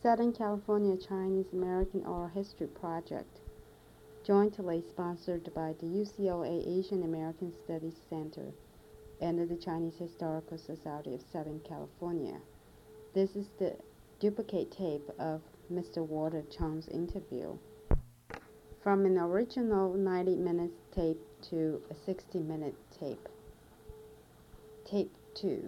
Southern California Chinese American Oral History Project, jointly sponsored by the UCLA Asian American Studies Center and the Chinese Historical Society of Southern California. This is the duplicate tape of Mr. Walter Chung's interview. From an original 90-minute tape to a 60-minute tape. Tape 2.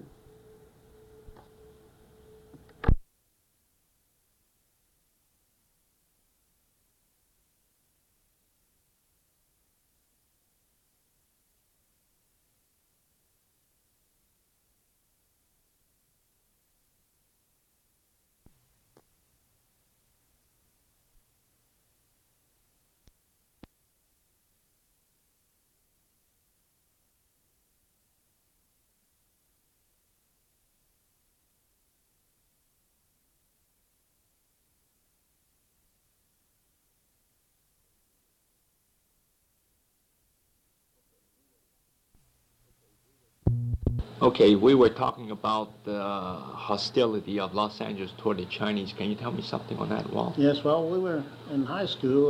Okay, we were talking about the hostility of Los Angeles toward the Chinese. Can you tell me something on that, Walt? Yes, well, we were in high school.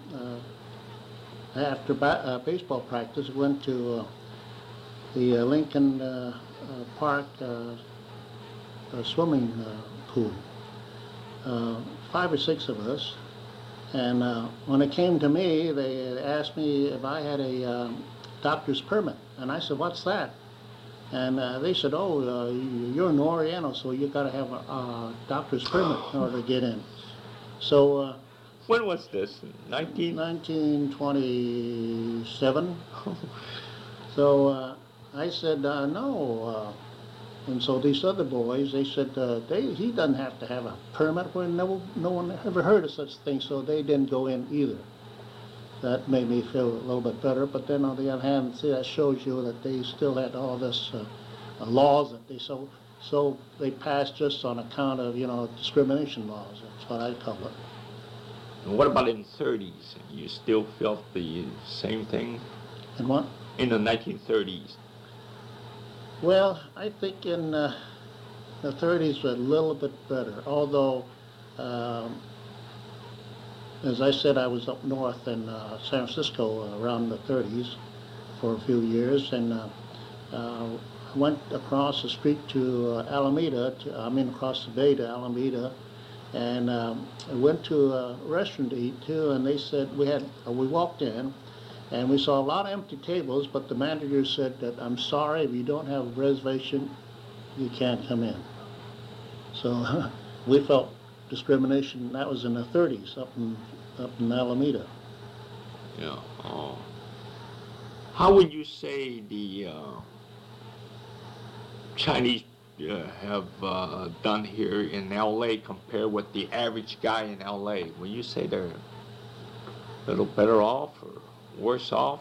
After baseball practice, we went to the Lincoln Park swimming pool. 5 or 6 of us. And when it came to me, they asked me if I had a doctor's permit. And I said, "What's that?" And they said, "Oh, you're an Oriental, so you got to have a doctor's permit in order to get in." So When was this? 1927. So I said, "No." And so these other boys, they said, he doesn't have to have a permit. Well, no one ever heard of such a thing, so they didn't go in either. That made me feel a little bit better. But then on the other hand, see, that shows you that they still had all this laws that they so they passed just on account of discrimination laws. That's what I call it. And what about in the 30s? You still felt the same thing? And what? In the 1930s? Well, I think in the 30s were a little bit better, although, as I said, I was up north in San Francisco around the 30s for a few years, and I went across the street to Alameda, across the bay to Alameda, and I went to a restaurant to eat too, and they said we walked in, and we saw a lot of empty tables, but the manager said that, "I'm sorry, if you don't have a reservation, you can't come in." So we felt discrimination. That was in the 30s up in Alameda. Yeah. Oh. How would you say the Chinese have done here in L.A. compared with the average guy in L.A.? Would you say they're a little better off or worse off?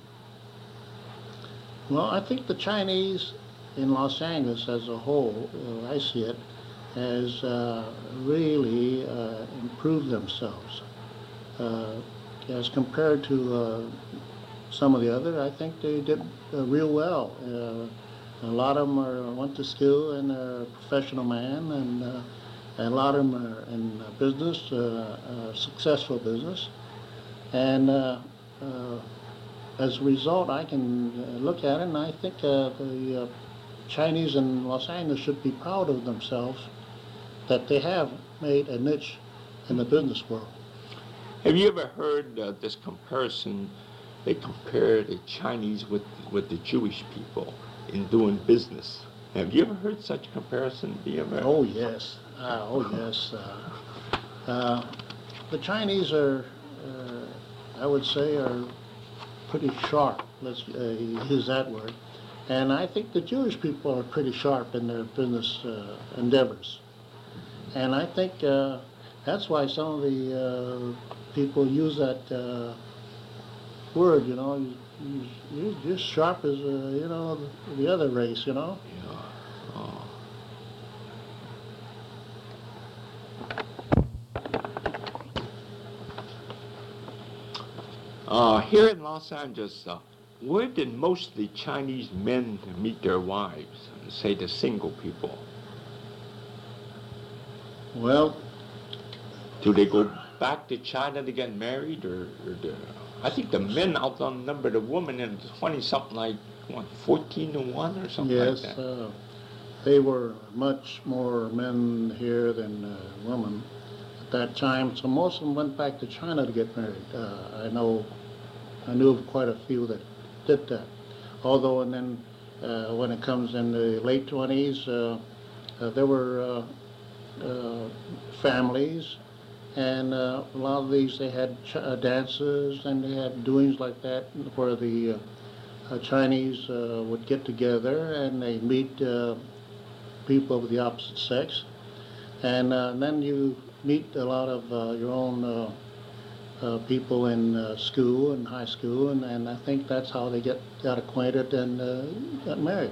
Well, I think the Chinese in Los Angeles as a whole, I see it, has really improved themselves. As compared to some of the other, I think they did real well. A lot of them went to school and are a professional man, and a lot of them are in business, successful business. And as a result, I can look at it, and I think the Chinese in Los Angeles should be proud of themselves that they have made a niche in the business world. Have you ever heard this comparison? They compare the Chinese with the Jewish people in doing business. Have you ever heard such comparison? Do you ever? Oh yes, yes. The Chinese are, I would say, are pretty sharp. Let's use that word. And I think the Jewish people are pretty sharp in their business endeavors. And I think that's why some of the people use that word, you're just sharp as, the other race, Yeah. Here in Los Angeles, where did most of the Chinese men meet their wives, say the single people? Well, Do they go back to China to get married, I think the men outnumber the women in 20-something, like, what, 14-1 or something like Yes, that? they were much more men here than women at that time. So most of them went back to China to get married. I knew of quite a few that did that. Although, and then when it comes in the late 20s, there were families, and a lot of these, they had dances and they had doings like that where the Chinese would get together and they meet people of the opposite sex, and then you meet a lot of your own people in school and high school, and I think that's how they got acquainted and got married.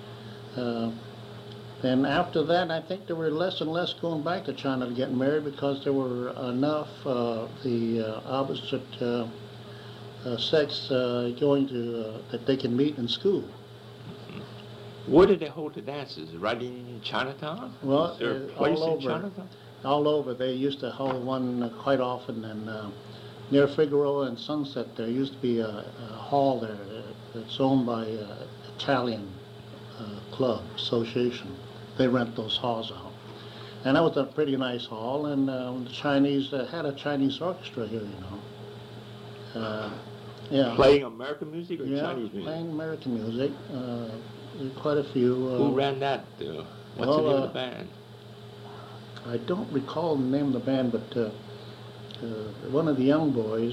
Then after that, I think there were less and less going back to China to get married because there were enough the opposite sex going to that they can meet in school. Where did they hold the dances? Right in Chinatown? Well, Is there a place all in over. Chinatown? All over. They used to hold one quite often, and near Figueroa and Sunset, there used to be a hall there that's owned by Italian club association. They rent those halls out, and that was a pretty nice hall. And the Chinese had a Chinese orchestra here, you know. Yeah. Playing American music or Yeah, Chinese music? playing American music. Quite a few. Who ran that? What's the name of the band? I don't recall the name of the band, but one of the young boys,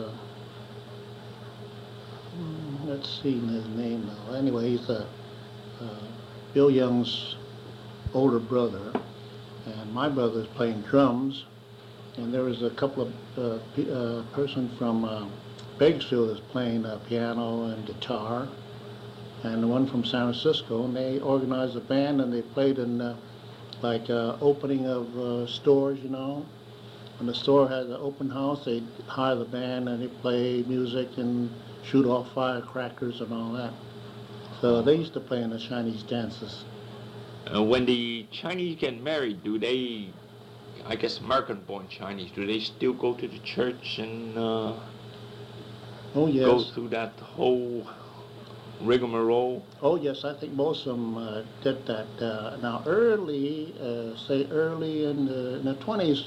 let's see his name now. Anyway, he's Bill Young's older brother, and my brother's playing drums, and there was a couple of person from Bakersfield that's playing piano and guitar, and the one from San Francisco, and they organized a band and they played in like opening of stores, you know. When the store has an open house, they hire the band and they play music and shoot off firecrackers and all that. So they used to play in the Chinese dances. When the Chinese get married, do they, I guess American-born Chinese, do they still go to the church and Oh yes. go through that whole rigmarole? Oh yes, I think most of them did that. Now early, say early in the 20s,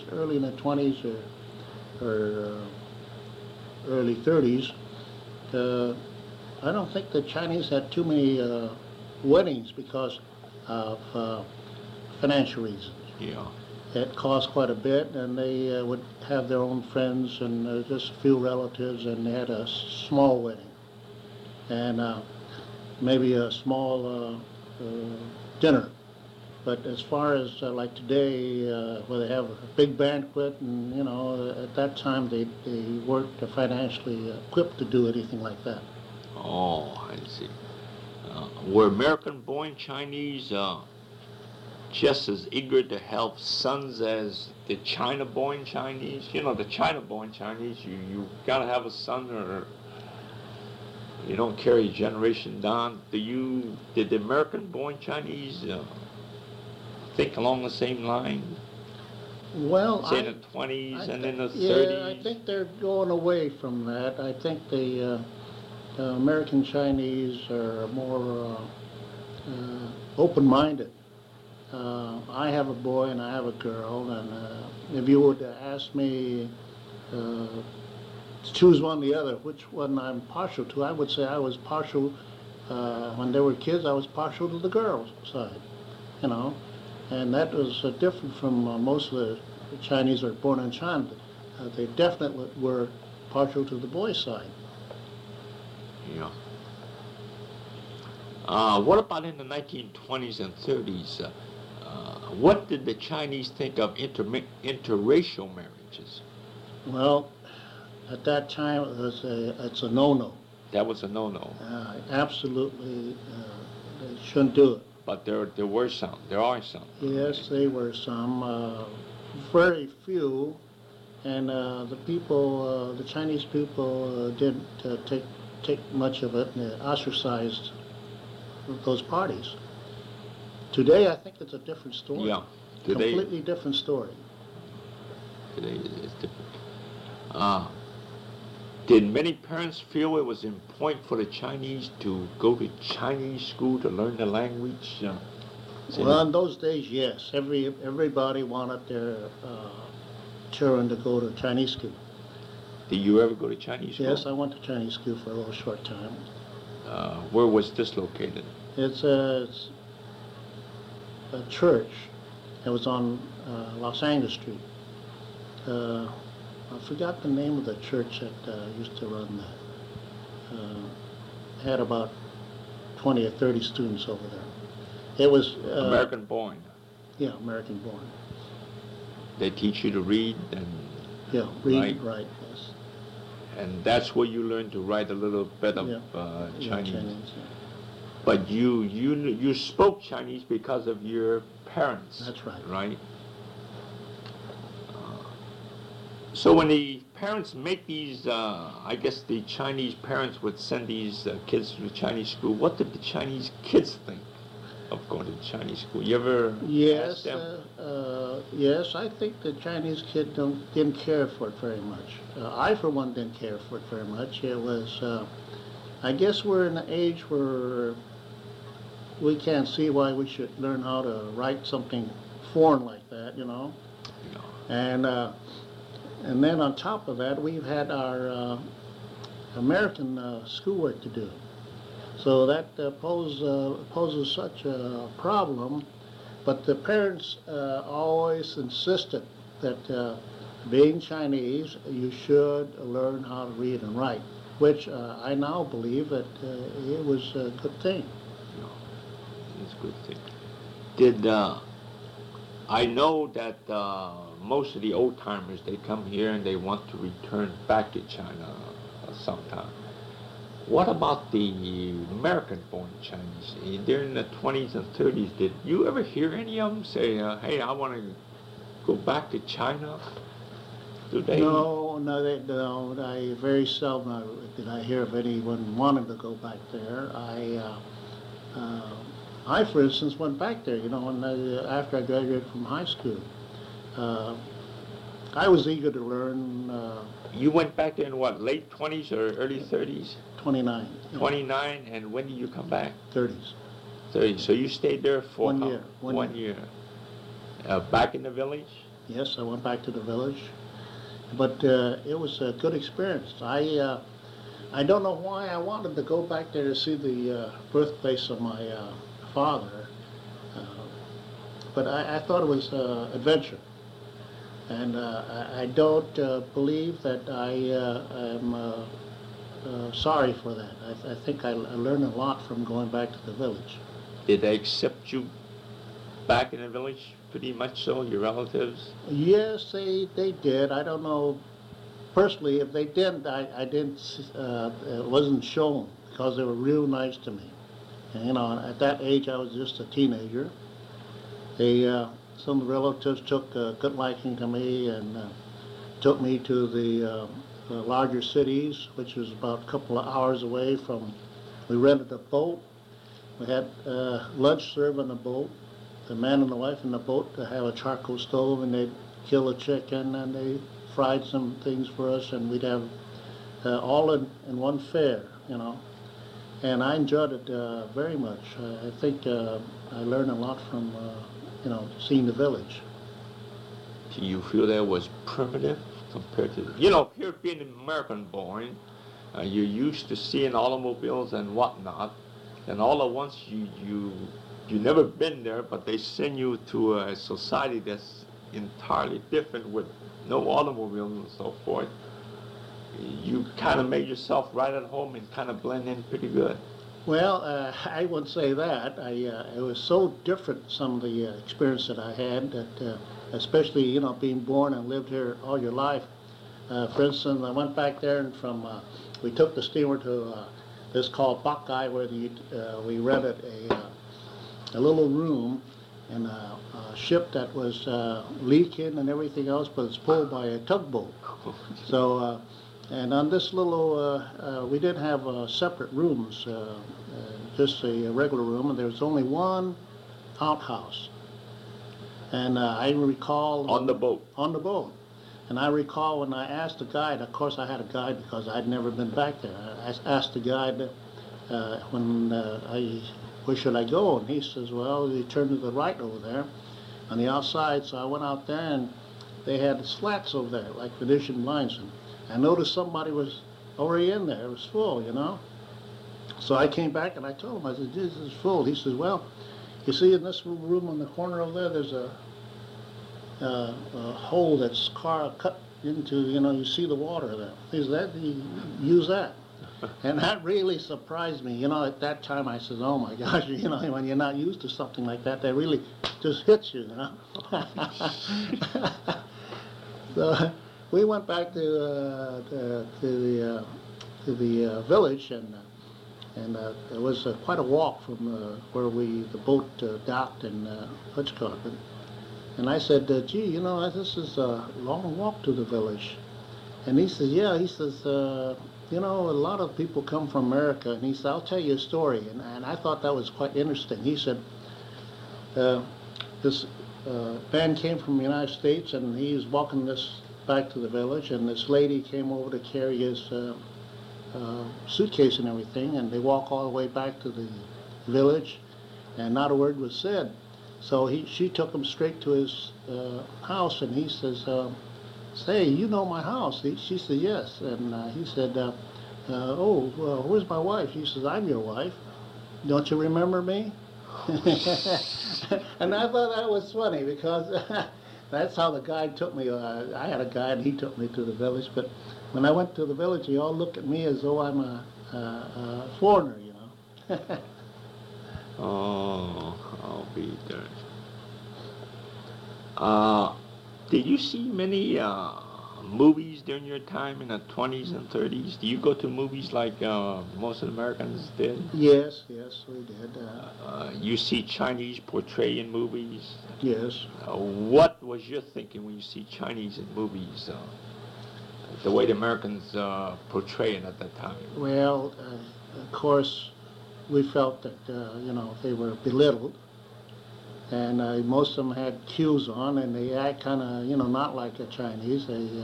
or early 30s, I don't think the Chinese had too many weddings because of financial reasons. Yeah. It cost quite a bit, and they would have their own friends and just a few relatives, and they had a small wedding. And maybe a small dinner. But as far as like today, where they have a big banquet, and you know, at that time they weren't financially equipped to do anything like that. Oh, I see. Were American-born Chinese just as eager to help sons as the China-born Chinese? You know, the China-born Chinese, you gotta have a son or you don't carry a generation down. Did the American-born Chinese think along the same line? Well, Say in the 20s and in the 30s? Yeah, I think they're going away from that. I think the American Chinese are more open-minded. I have a boy and I have a girl, and if you would ask me to choose one or the other, which one I'm partial to, I would say I was partial, when they were kids, I was partial to the girls' side, you know, and that was different from most of the Chinese that were born in China. They definitely were partial to the boys' side. Yeah. What about in the 1920s and 30s? What did the Chinese think of interracial marriages? Well, at that time, it's a no-no. That was a no-no. Absolutely, they shouldn't do it. But there were some. There are some. Yes, there were some. Very few, and the Chinese people didn't take much of it, and ostracized those parties. Today, I think it's a different story. Yeah. Today, completely different story. today is different. Did many parents feel it was important for the Chinese to go to Chinese school to learn the language? Well, in those days, yes. Everybody wanted their children to go to Chinese school. Did you ever go to Chinese school? Yes, I went to Chinese school for a little short time. Where was this located? It's a church. It was on Los Angeles Street. I forgot the name of the church that used to run that. Had about 20 or 30 students over there. It was American born. Yeah, American born. They teach you to read and Yeah, read and write. Yes. And that's where you learn to write a little bit of Chinese. Yeah. But you spoke Chinese because of your parents. That's right. Right. So when the parents make these, I guess the Chinese parents would send these kids to Chinese school. What did the Chinese kids think of going to Chinese school? You ever asked them? Yes, I think the Chinese kid didn't care for it very much. I, for one, didn't care for it very much. It was, I guess we're in an age where we can't see why we should learn how to write something foreign like that, you know. No. And then on top of that, we've had our American schoolwork to do. So that poses such a problem. But the parents always insisted that being Chinese, you should learn how to read and write, which I now believe that it was a good thing. No, it's a good thing. Did I know that most of the old-timers, they come here and they want to return back to China sometime. What about the American-born Chinese? During the 20s and 30s, did you ever hear any of them say, hey, I want to go back to China? Do they? No, they don't. I very seldom did I hear of anyone wanting to go back there. I, for instance, went back there, you know, after I graduated from high school. I was eager to learn. You went back there in what, late 20s or early 30s? 29. 29, and when did you come back? 30s. 30. So you stayed there for 1 year. One year. Back in the village? Yes, I went back to the village. But it was a good experience. I don't know why I wanted to go back there to see the birthplace of my father, but I thought it was adventure. And I don't believe that I am sorry for that. I think I learned a lot from going back to the village. Did they accept you back in the village pretty much so, your relatives? Yes, they did. I don't know personally if they didn't. I didn't. It wasn't shown because they were real nice to me. And, you know, at that age I was just a teenager. Some of the relatives took a good liking to me and took me to the larger cities, which was about a couple of hours away from. We rented a boat. We had lunch served on the boat. The man and the wife in the boat to have a charcoal stove, and they'd kill a chicken and they fried some things for us, and we'd have all in one fare, you know. And I enjoyed it very much. I think I learned a lot from you know, seeing the village. Do you feel that was primitive compared to, you know, here being American born, you're used to seeing automobiles and whatnot, and all at once you never been there, but they send you to a society that's entirely different with no automobiles and so forth. You kind of made yourself right at home and kind of blend in pretty good. Well, I wouldn't say that. It was so different, some of the experience that I had, that especially, you know, being born and lived here all your life. For instance, I went back there and we took the steamer to this called Buckeye, where we rented a little room in a ship that was leaking and everything else, but it's pulled by a tugboat. So, and on this little, we didn't have separate rooms, just a regular room, and there was only one outhouse. And I recall... On the boat? On the boat. And I recall when I asked the guide, of course I had a guide because I'd never been back there. I asked the guide where should I go? And he says, well, you turn to the right over there on the outside. So I went out there and they had slats over there, like Venetian blinds. And I noticed somebody was already in there. It was full, you know. So I came back and I told him, I said, this is full. He says, well, you see in this room on the corner over there, there's a hole that's cut into, you know, you see the water there. He says, that, you use that. And that really surprised me. You know, at that time I said, oh my gosh, you know, when you're not used to something like that, that really just hits you, you know. So we went back to the village, and there was quite a walk from where the boat docked in Hitchcock. And I said, gee, you know, this is a long walk to the village. And he says, yeah, he says, you know, a lot of people come from America. And he said, I'll tell you a story. And I thought that was quite interesting. He said, this man came from the United States, and he was walking this back to the village, and this lady came over to carry his suitcase and everything, and they walk all the way back to the village, and not a word was said. So she took him straight to his house, and he says, say, you know my house? She said, yes. And he said, oh, well, where's my wife? He says, I'm your wife. Don't you remember me? And I thought that was funny because that's how the guide took me. I had a guide, and he took me to the village. But when I went to the village, they all looked at me as though I'm a foreigner, you know. Oh, I'll be darned. Did you see many movies during your time in the 20s and 30s? Do you go to movies like most Americans did? Yes, we did. You see Chinese portrayed in movies? Yes. What was your thinking when you see Chinese in movies? The way the Americans portray it at that time? Well, of course, we felt that, you know, they were belittled. And most of them had cues on, and they act kind of, you know, not like the Chinese.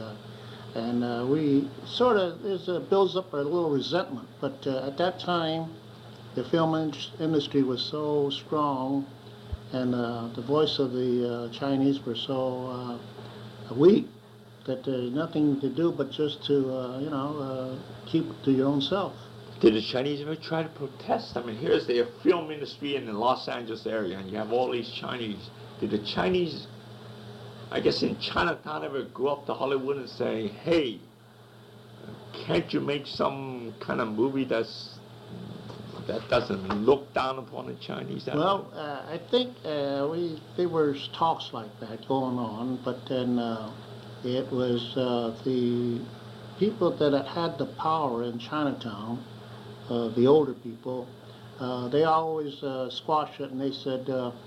We sort of, builds up a little resentment. But at that time, the film industry was so strong, and the voice of the Chinese were so weak that there's nothing to do but just to, you know, keep it to your own self. Did the Chinese ever try to protest? I mean, here's the film industry in the Los Angeles area, and you have all these Chinese. Did the Chinese, I guess in Chinatown, ever go up to Hollywood and say, hey, can't you make some kind of movie that doesn't look down upon the Chinese? Well, I think there were talks like that going on, but then it was the people that had the power in Chinatown, the older people, they always squashed it, and they said,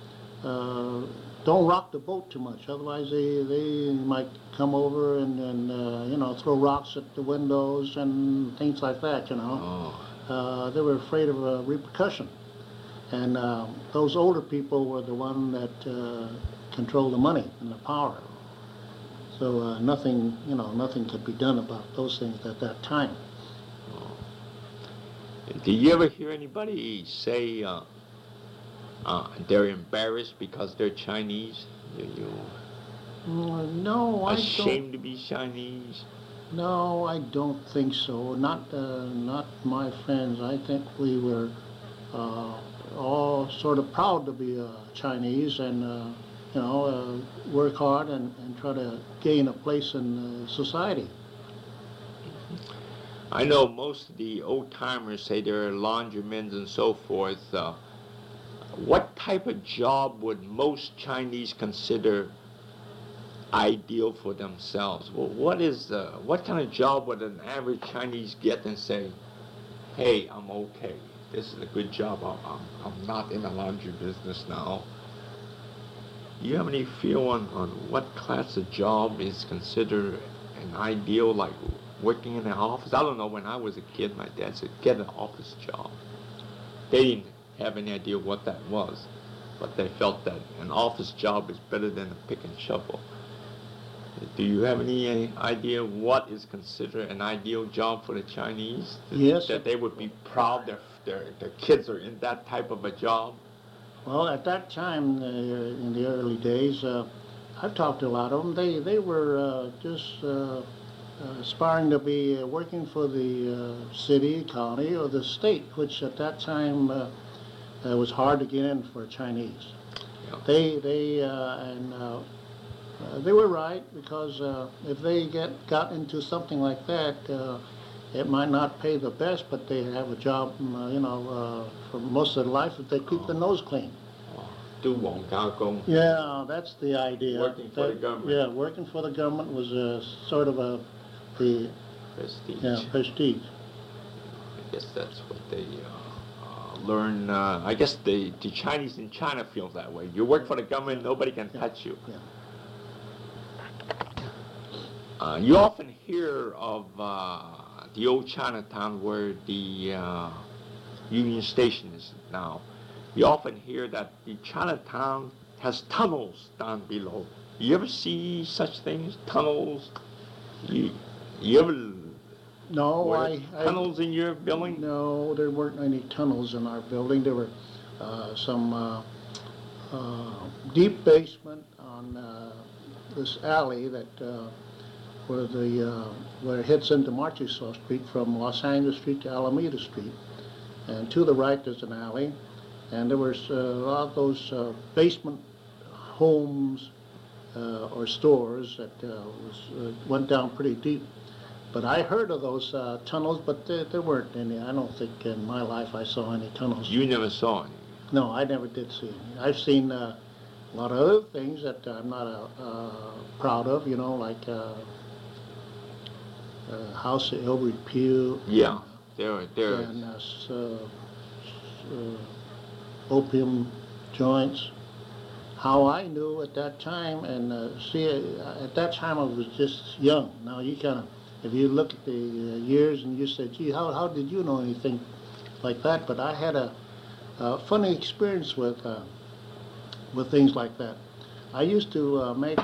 don't rock the boat too much, otherwise they might come over and you know, throw rocks at the windows and things like that, you know. They were afraid of repercussion. And those older people were the one that controlled the money and the power. So nothing could be done about those things at that time. Do you ever hear anybody say they're embarrassed because they're Chinese? No, I don't. Ashamed to be Chinese? No, I don't think so. Not my friends. I think we were all sort of proud to be Chinese, and you know, work hard and try to gain a place in society. I know most of the old-timers say they're laundrymen and so forth. What type of job would most Chinese consider ideal for themselves? Well, what kind of job would an average Chinese get and say, hey, I'm okay, this is a good job, I'm not in the laundry business now? Do you have any feel on what class of job is considered an ideal, like working in an office? I don't know, when I was a kid, my dad said, get an office job. They didn't have any idea what that was, but they felt that an office job is better than a pick and shovel. Do you have any idea what is considered an ideal job for the Chinese? Yes. That they would be proud their kids are in that type of a job? Well, at that time, in the early days, I've talked to a lot of them. They were just aspiring to be working for the city, county, or the state, which at that time was hard to get in for Chinese. Yeah. They were right, because if they got into something like that, it might not pay the best, but they have a job, for most of their life if they keep the nose clean. Do Wong Gao Gong. Yeah, that's the idea. Working for the government. Yeah, working for the government was sort of the Prestige. yeah, prestige. I guess that's what they learn. I guess the Chinese in China feel that way. You work for the government, nobody can touch you. Yeah. You often hear of the old Chinatown where the Union Station is now. You often hear that the Chinatown has tunnels down below. You ever see such things? Tunnels? You ever No, tunnels in your building? No, there weren't any tunnels in our building. There were some deep basement on this alley that where it hits into Marchessault Street from Los Angeles Street to Alameda Street. And to the right there's an alley. And there was a lot of those basement homes or stores that went down pretty deep. But I heard of those tunnels, but there weren't any. I don't think in my life I saw any tunnels. You never saw any? No, I never did see any. I've seen a lot of other things that I'm not proud of, like House of Ill Repute. Yeah, there. And opium joints. How I knew at that time, and at that time I was just young. Now you kind of, if you look at the years and you say, gee, how did you know anything like that? But I had a funny experience with things like that. I used to make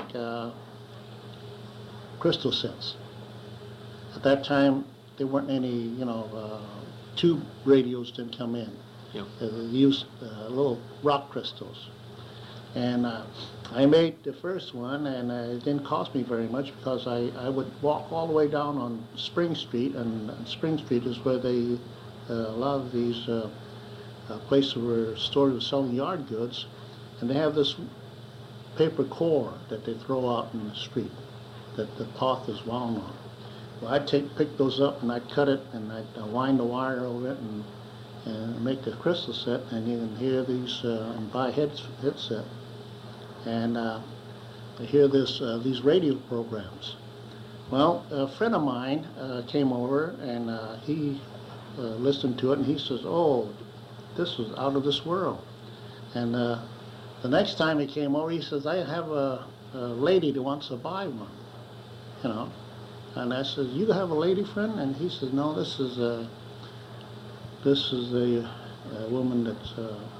crystal sets. At that time, there weren't any, tube radios didn't come in. Yeah. They used little rock crystals. And I made the first one, and it didn't cost me very much because I would walk all the way down on Spring Street, and Spring Street is where a lot of these places were stores selling yard goods, and they have this paper core that they throw out in the street that the cloth is wound on. Well, I'd pick those up and I'd cut it and I'd wind the wire over it and make a crystal set, and you can hear these and buy a headset, and I hear these radio programs. Well, a friend of mine came over and he listened to it, and he says, "Oh, this was out of this world." And the next time he came over, he says, "I have a lady that wants to buy one," And I said, "You have a lady friend?" And he says, "No, this is a woman that's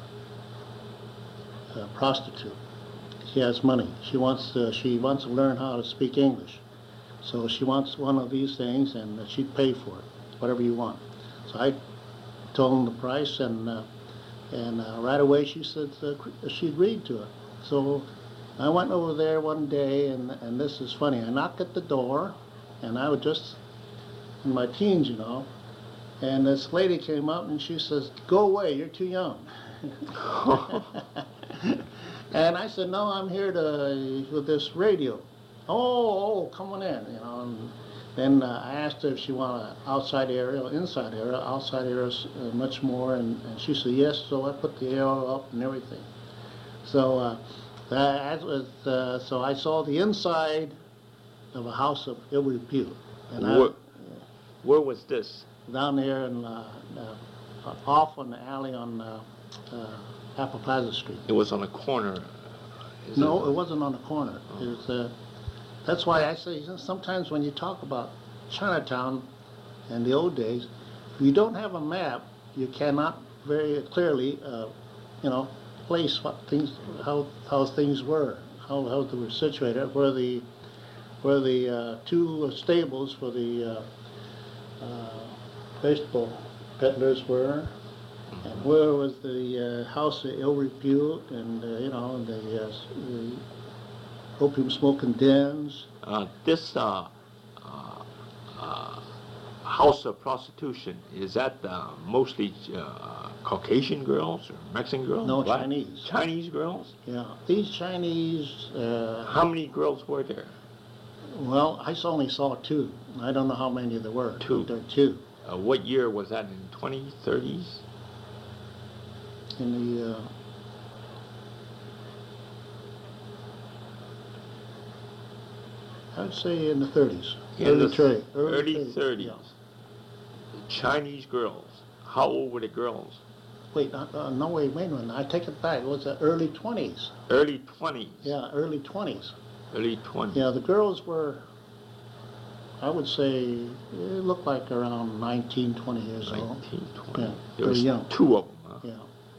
a prostitute. She has money. She wants to learn how to speak English. So she wants one of these things, and she'd pay for it, whatever you want." So I told him the price, and right away she said she agreed to it. So I went over there one day, and this is funny. I knocked at the door, and I was just in my teens, and this lady came up and she says, "Go away, you're too young." And I said, "No, I'm here with this radio." Oh, come on in, And then I asked her if she wanted an outside area or inside area. Outside area is much more, and she said yes. So I put the air up and everything. So so I saw the inside of a house of ill repute. And where was this? Down there and off on the alley on Apple Plaza Street. It was on a corner. No, it wasn't on the corner. It was, that's why I say sometimes when you talk about Chinatown in the old days, if you don't have a map, you cannot very clearly, place what things, how things were, how they were situated, where the where the two stables for the vegetable peddlers were, and where was the house of ill repute, and the opium smoking dens. This house of prostitution, is that mostly Caucasian girls or Mexican girls? No, Black? Chinese. Chinese girls? Yeah, these Chinese. How many girls were there? Well, I only saw two. I don't know how many there were. Two. But there were two. What year was that? In 20s, 30s? In the I'd say in the 30s. Early 30s. Yeah. Chinese girls. How old were the girls? Wait, no, wait a minute. I take it back. It was the early 20s. Early 20s. Yeah, early 20s. Early 20s. Yeah, the girls were, I would say, it looked like around 19, 20 years old. 19, 20. Yeah, There very was young. two of them, huh? Yeah.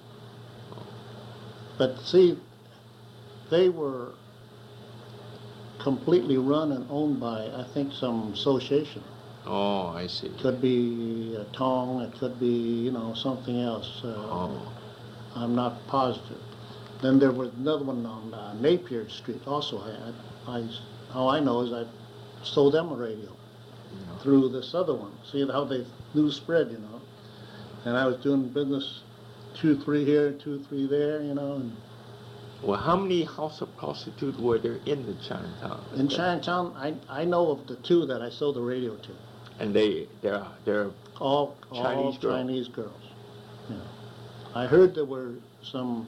But see, they were completely run and owned by, I think, some association. Oh, I see. It could be a Tong, it could be, something else. I'm not positive. Then there was another one on Napier Street also. How I know is I sold them a radio through this other one. See how the news spread, And I was doing business 2, 3 here, 2, 3 there, And Well, how many house of prostitutes were there in the Chinatown? in Chinatown, I know of the two that I sold the radio to. And they're All Chinese girls. Chinese girls. Yeah. I heard there were some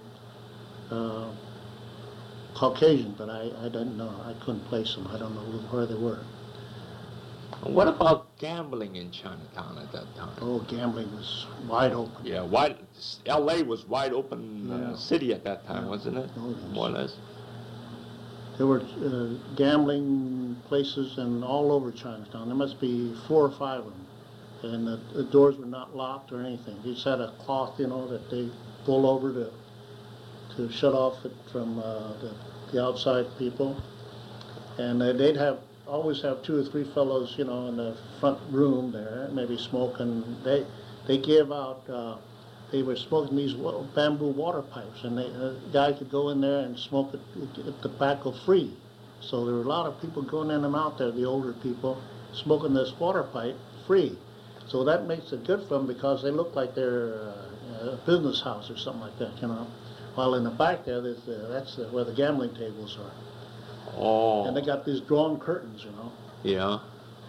Caucasian, but I didn't know. I couldn't place them. I don't know where they were. What about gambling in Chinatown at that time? Oh, gambling was wide open. Yeah, L.A. was wide open city at that time, wasn't it? Oh, yes. More or less. There were gambling places and all over Chinatown. There must be 4 or 5 of them. And the doors were not locked or anything. They just had a cloth, that they pull over to shut off it from the outside people. And they'd always have 2 or 3 fellows, in the front room there, maybe smoking. They gave out, they were smoking these bamboo water pipes, and the guy could go in there and smoke it tobacco free. So there were a lot of people going in and out there, the older people, smoking this water pipe free. So that makes it good for them because they look like they're a business house or something like that, While in the back there, that's where the gambling tables are. Oh. And they got these drawn curtains, Yeah.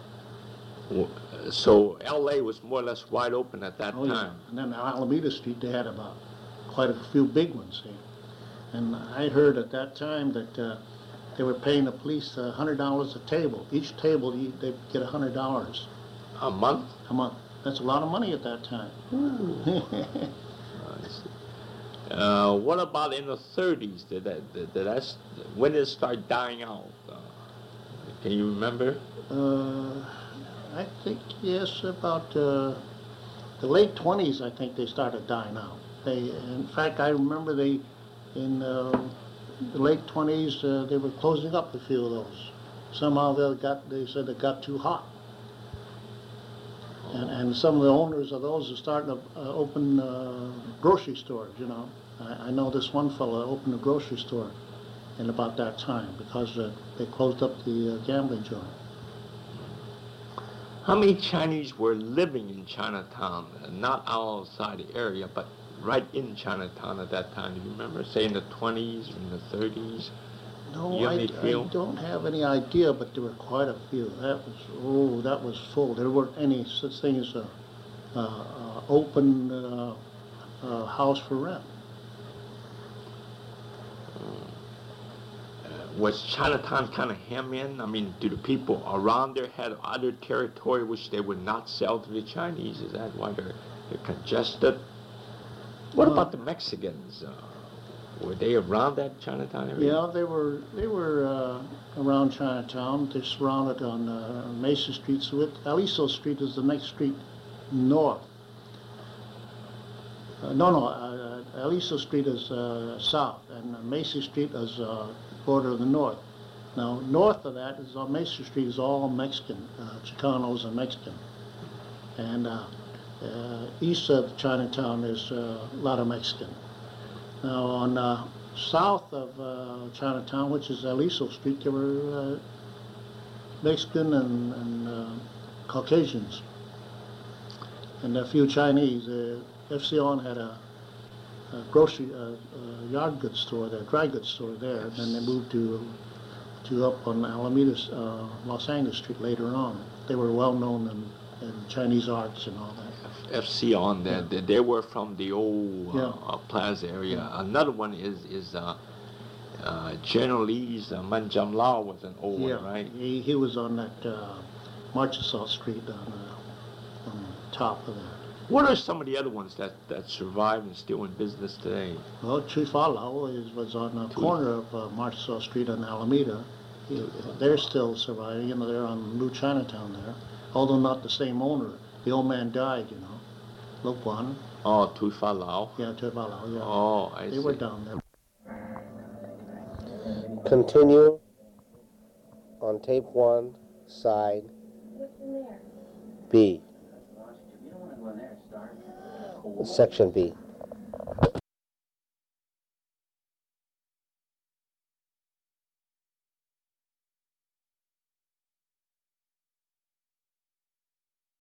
So L.A. was more or less wide open at that time. Yeah. And then on Alameda Street, they had about quite a few big ones there. And I heard at that time that they were paying the police $100 a table. Each table, they'd get $100. A month? A month. That's a lot of money at that time. I see. What about in the 30s? When did it start dying out? Can you remember? I think, yes, about the late 20s, I think they started dying out. In fact, I remember in the late 20s, they were closing up a few of those. Somehow they said it got too hot. And some of the owners of those are starting to open grocery stores, I know this one fellow opened a grocery store in about that time because they closed up the gambling joint. How many Chinese were living in Chinatown, not outside the area, but right in Chinatown at that time? Do you remember? Say in the 20s or in the 30s? No, I don't have any idea, but there were quite a few. That was full. There weren't any such thing as a open house for rent. Was Chinatown kind of hemmed in? I mean, do the people around there had other territory which they would not sell to the Chinese? Is that why they're congested? What about the Mexicans? Were they around that Chinatown area? Yeah, they were around Chinatown. They're surrounded on Mason Street. So Aliso Street is the next street north. Aliso Street is south, and Macy Street is border of the north. Now, north of that is on Mason Street is all Mexican, Chicanos and Mexican. And east of Chinatown is a lot of Mexican. Now, on south of Chinatown, which is Aliso Street, there were Mexican and Caucasians, and a few Chinese. FCON had a grocery, yard goods store there, dry goods store there, and then they moved to up on Alameda, Los Angeles Street later on. They were well known in Chinese arts and all that. FC on that. Yeah. They were from the old Yeah. Plaza area. Yeah. Another one is General Lee's Manjam Lao was an old one, right? He was on that Marchessault Street on top of that. What are some of the other ones that survive and still in business today? Well, Chui Fa Lao was on the corner of Marchessault Street on Alameda. They're still surviving. You know, they're on New Chinatown there, although not the same owner. The old man died, you know. Lo Guan. Oh, Tui Fa Lao. Yeah, Chui Fa Lao, yeah. Oh, I see. They were down there. Continue on tape 1, side B. Section B.